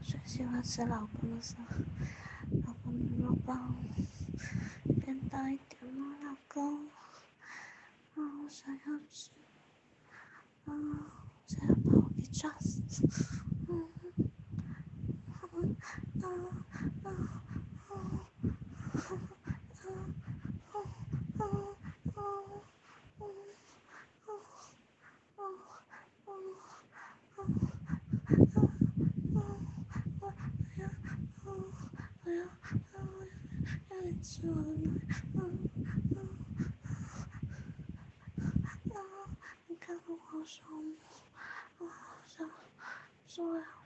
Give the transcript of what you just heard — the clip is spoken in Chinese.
最喜欢吃老公的肉包，变大一点吗，老公？我想要吃，想要把我给抓死。你看我好爽，我好想说呀。